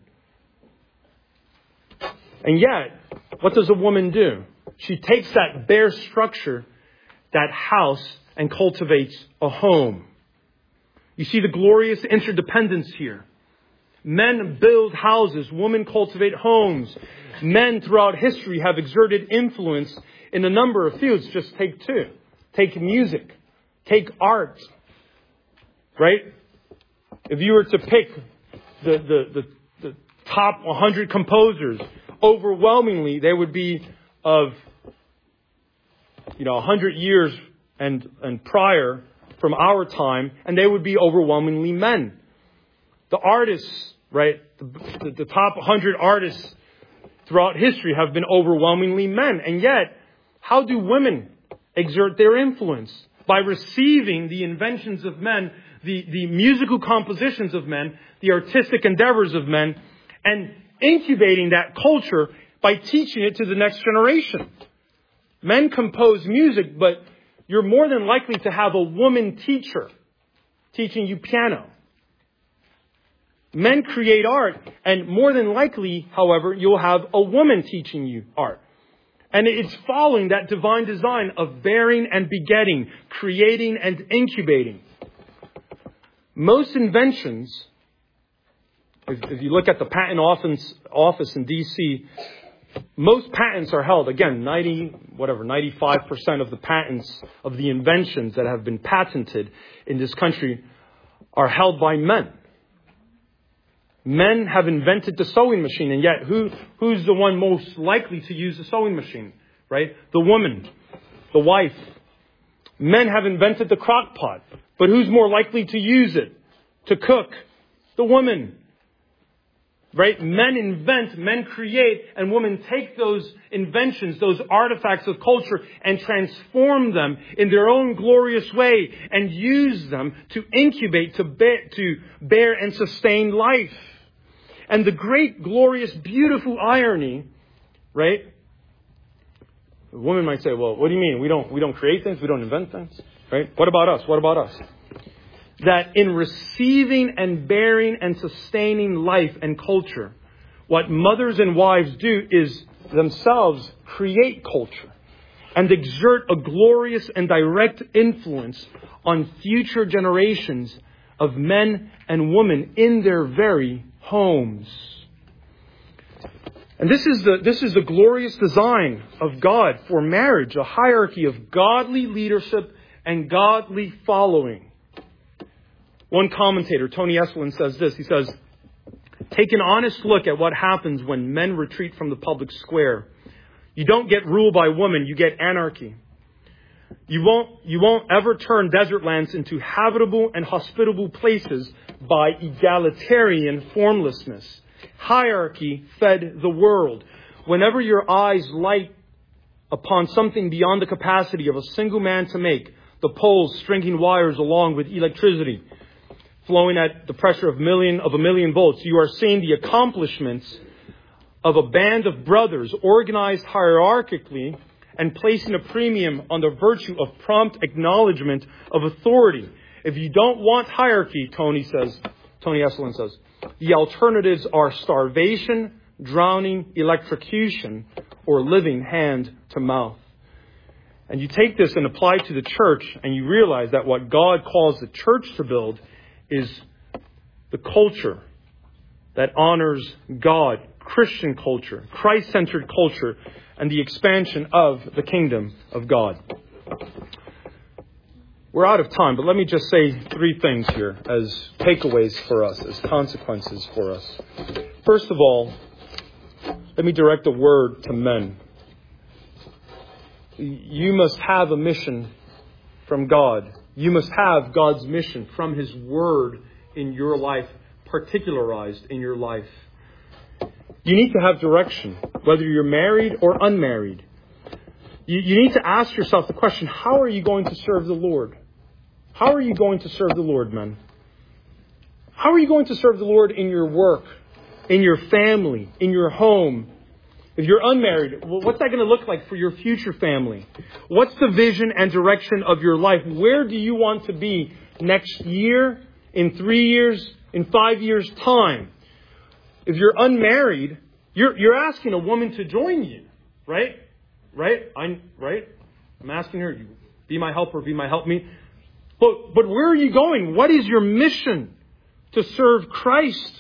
And yet, what does a woman do? She takes that bare structure, that house, and cultivates a home. You see the glorious interdependence here. Men build houses, women cultivate homes. Men throughout history have exerted influence in a number of fields. Just take 2. Take music. Take art. Right? If you were to pick the top 100 composers, overwhelmingly they would be of 100 years and prior from our time, and they would be overwhelmingly men. The artists, right? The top 100 artists throughout history have been overwhelmingly men. And yet, how do women exert their influence? By receiving the inventions of men, the musical compositions of men, the artistic endeavors of men, and incubating that culture by teaching it to the next generation. Men compose music, but you're more than likely to have a woman teacher teaching you piano. Men create art, and more than likely, however, you'll have a woman teaching you art. And it's following that divine design of bearing and begetting, creating and incubating. Most inventions, if you look at the patent office in D.C., most patents are held, again, 95% of the patents of the inventions that have been patented in this country are held by men. Men have invented the sewing machine, and yet who's the one most likely to use the sewing machine? Right? The woman, the wife. Men have invented the crock pot, but who's more likely to use it? To cook? The woman. Right? Men invent, men create, and women take those inventions, those artifacts of culture, and transform them in their own glorious way, and use them to incubate, to bear and sustain life. And the great, glorious, beautiful irony, right? A woman might say, well, what do you mean? We don't create things, we don't invent things, right? What about us? What about us? That in receiving and bearing and sustaining life and culture, what mothers and wives do is themselves create culture and exert a glorious and direct influence on future generations of men and women in their very homes. And this is the glorious design of God for marriage, a hierarchy of godly leadership and godly following. One commentator, Tony Esolen, says this. He says, take an honest look at what happens when men retreat from the public square. You don't get rule by women, you get anarchy. You won't ever turn desert lands into habitable and hospitable places by egalitarian formlessness. Hierarchy fed the world. Whenever your eyes light upon something beyond the capacity of a single man to make, the poles stringing wires along with electricity flowing at the pressure of a million volts, you are seeing the accomplishments of a band of brothers organized hierarchically and placing a premium on the virtue of prompt acknowledgement of authority. If you don't want hierarchy, Tony Esolen says, the alternatives are starvation, drowning, electrocution, or living hand to mouth. And you take this and apply it to the church, and you realize that what God calls the church to build is the culture that honors God, Christian culture, Christ-centered culture, and the expansion of the kingdom of God. We're out of time, but let me just say three things here as takeaways for us, as consequences for us. First of all, let me direct a word to men. You must have a mission from God. You must have God's mission from His Word in your life, particularized in your life. You need to have direction, whether you're married or unmarried. You need to ask yourself the question, how are you going to serve the Lord? How are you going to serve the Lord, men? How are you going to serve the Lord in your work, in your family, in your home? If you're unmarried, what's that going to look like for your future family? What's the vision and direction of your life? Where do you want to be next year, in 3 years, in 5 years' time? If you're unmarried, you're asking a woman to join you, right? I'm asking her, be my helper, be my helpmeet. But where are you going? What is your mission to serve Christ?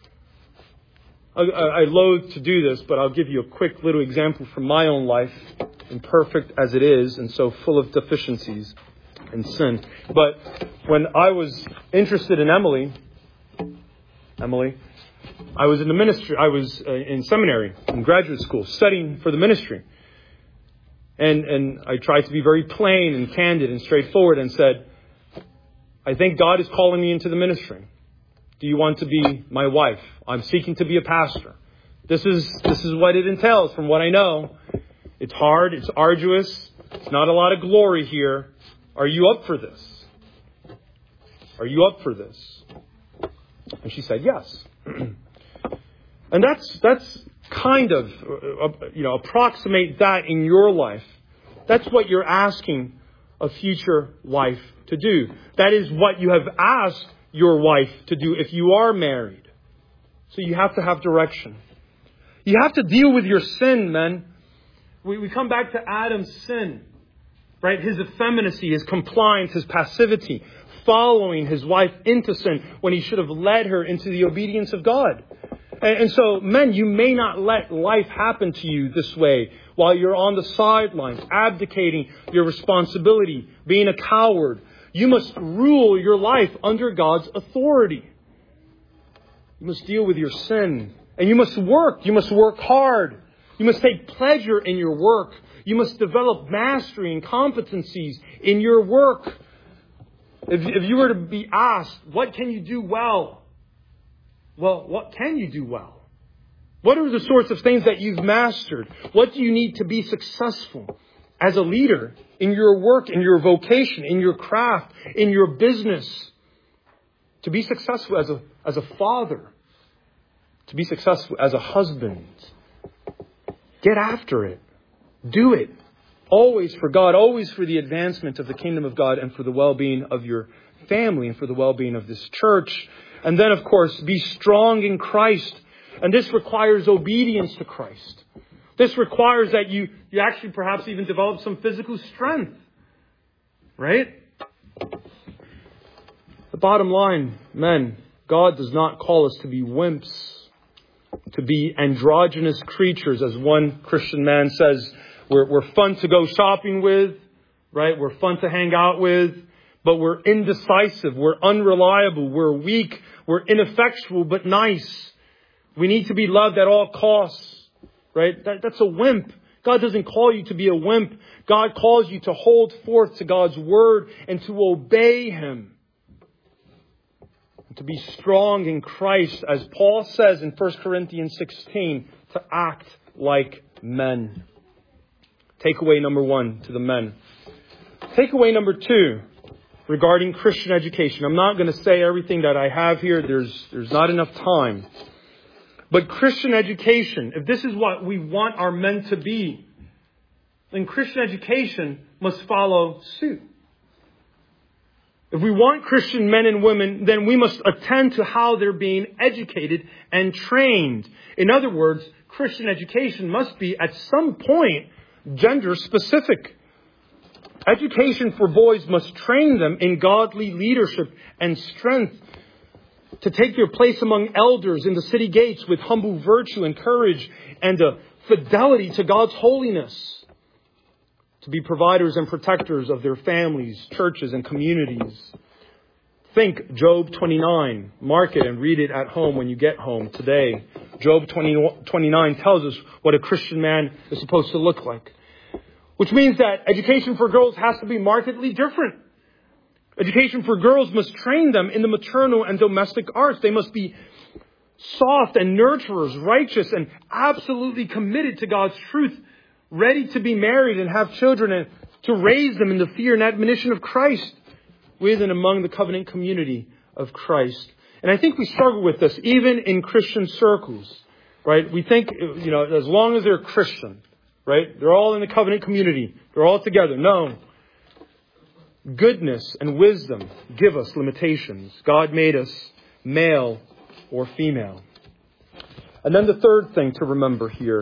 I loathe to do this, but I'll give you a quick little example from my own life, imperfect as it is, and so full of deficiencies and sin. But when I was interested in Emily, I was in the ministry. I was in seminary, in graduate school, studying for the ministry. And I tried to be very plain and candid and straightforward and said, I think God is calling me into the ministry. Do you want to be my wife? I'm seeking to be a pastor. This is what it entails from what I know. It's hard. It's arduous. It's not a lot of glory here. Are you up for this? Are you up for this? And she said, yes. And that's kind of, approximate that in your life. That's what you're asking a future wife to do. That is what you have asked your wife to do if you are married. So you have to have direction. You have to deal with your sin, men. We come back to Adam's sin, right? His effeminacy, his compliance, his passivity, following his wife into sin when he should have led her into the obedience of God. And so, men, you may not let life happen to you this way while you're on the sidelines, abdicating your responsibility, being a coward. You must rule your life under God's authority. You must deal with your sin. And you must work. You must work hard. You must take pleasure in your work. You must develop mastery and competencies in your work. If you were to be asked, what can you do well? Well, what can you do well? What are the sorts of things that you've mastered? What do you need to be successful as a leader in your work, in your vocation, in your craft, in your business? To be successful as a father, to be successful as a husband. Get after it. Do it. Always for God, always for the advancement of the kingdom of God and for the well-being of your family and for the well-being of this church. And then, of course, be strong in Christ. And this requires obedience to Christ. This requires that you actually perhaps even develop some physical strength. Right? The bottom line, men, God does not call us to be wimps, to be androgynous creatures, as one Christian man says. We're fun to go shopping with, right? We're fun to hang out with, but we're indecisive, we're unreliable, we're weak, we're ineffectual, but nice. We need to be loved at all costs, right? That's a wimp. God doesn't call you to be a wimp. God calls you to hold forth to God's word and to obey Him. To be strong in Christ, as Paul says in 1 Corinthians 16, to act like men. Takeaway number 1 to the men. Takeaway number 2 regarding Christian education. I'm not going to say everything that I have here. There's not enough time. But Christian education, if this is what we want our men to be, then Christian education must follow suit. If we want Christian men and women, then we must attend to how they're being educated and trained. In other words, Christian education must be at some point gender specific. Education for boys must train them in godly leadership and strength to take their place among elders in the city gates with humble virtue and courage and a fidelity to God's holiness. To be providers and protectors of their families, churches, and communities. Think Job 29. Mark it and read it at home when you get home today. Job 29 tells us what a Christian man is supposed to look like. Which means that education for girls has to be markedly different. Education for girls must train them in the maternal and domestic arts. They must be soft and nurturers, righteous and absolutely committed to God's truth, ready to be married and have children and to raise them in the fear and admonition of Christ with and among the covenant community of Christ. And I think we struggle with this even in Christian circles, right? We think, as long as they're Christian, right? They're all in the covenant community. They're all together. No. Goodness and wisdom give us limitations. God made us male or female. And then the third thing to remember here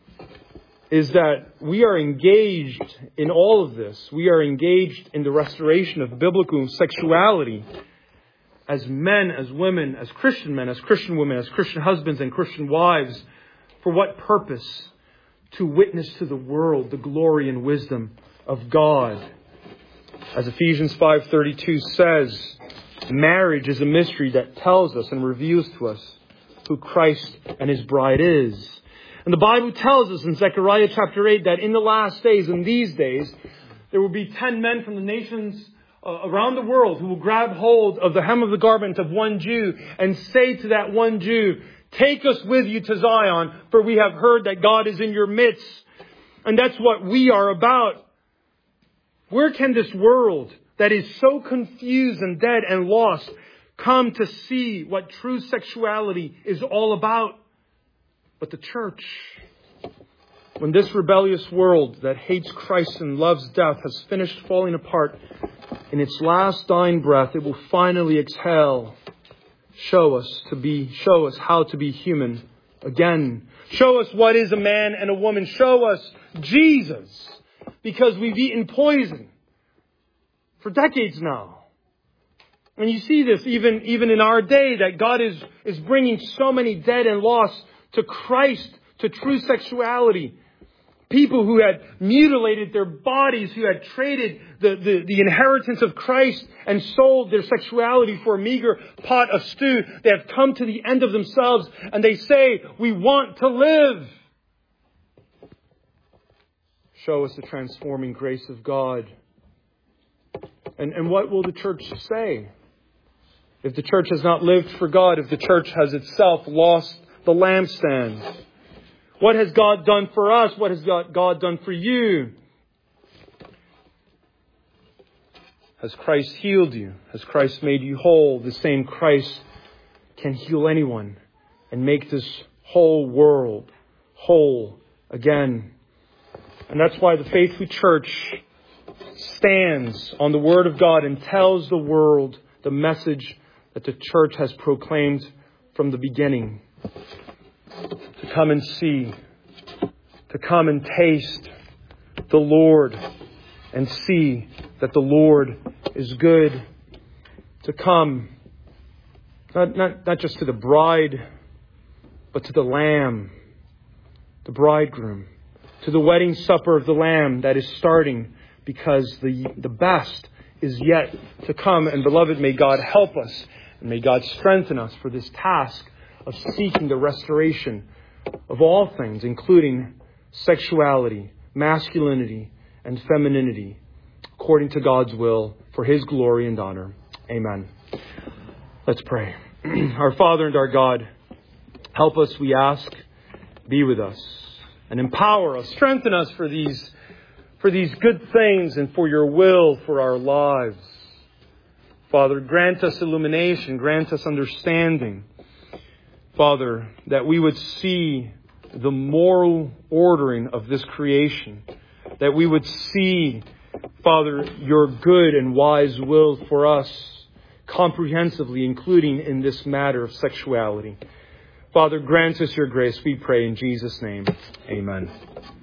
is that we are engaged in all of this. We are engaged in the restoration of biblical sexuality as men, as women, as Christian men, as Christian women, as Christian husbands and Christian wives. For what purpose? To witness to the world the glory and wisdom of God. As Ephesians 5:32 says, marriage is a mystery that tells us and reveals to us who Christ and His bride is. And the Bible tells us in Zechariah chapter 8 that in the last days, in these days, there will be 10 men from the nations around the world who will grab hold of the hem of the garment of one Jew and say to that one Jew, take us with you to Zion, for we have heard that God is in your midst. And that's what we are about. Where can this world that is so confused and dead and lost come to see what true sexuality is all about? But the church. When this rebellious world that hates Christ and loves death has finished falling apart, in its last dying breath, it will finally exhale. Show us how to be human again. Show us what is a man and a woman. Show us Jesus. Because we've eaten poison for decades now. And you see this even in our day, that God is bringing so many dead and lost to Christ, to true sexuality. People who had mutilated their bodies, who had traded the inheritance of Christ and sold their sexuality for a meager pot of stew. They have come to the end of themselves and they say, we want to live. Show us the transforming grace of God. And what will the church say? If the church has not lived for God, if the church has itself lost the lampstand. What has God done for us? What has God done for you? Has Christ healed you? Has Christ made you whole? The same Christ can heal anyone and make this whole world whole again. And that's why the faithful church stands on the Word of God and tells the world the message that the church has proclaimed from the beginning. To come and see, to come and taste the Lord and see that the Lord is good. To come, not just to the bride, but to the Lamb, the bridegroom, to the wedding supper of the Lamb that is starting, because the best is yet to come. And beloved, may God help us and may God strengthen us for this task of seeking the restoration of all things, including sexuality, masculinity, and femininity, according to God's will, for His glory and honor. Amen. Let's pray. Our Father and our God, help us, we ask. Be with us and empower us. Strengthen us for these good things and for your will for our lives. Father, grant us illumination, grant us understanding. Father, that we would see the moral ordering of this creation. That we would see, Father, your good and wise will for us comprehensively, including in this matter of sexuality. Father, grant us your grace, we pray in Jesus' name. Amen.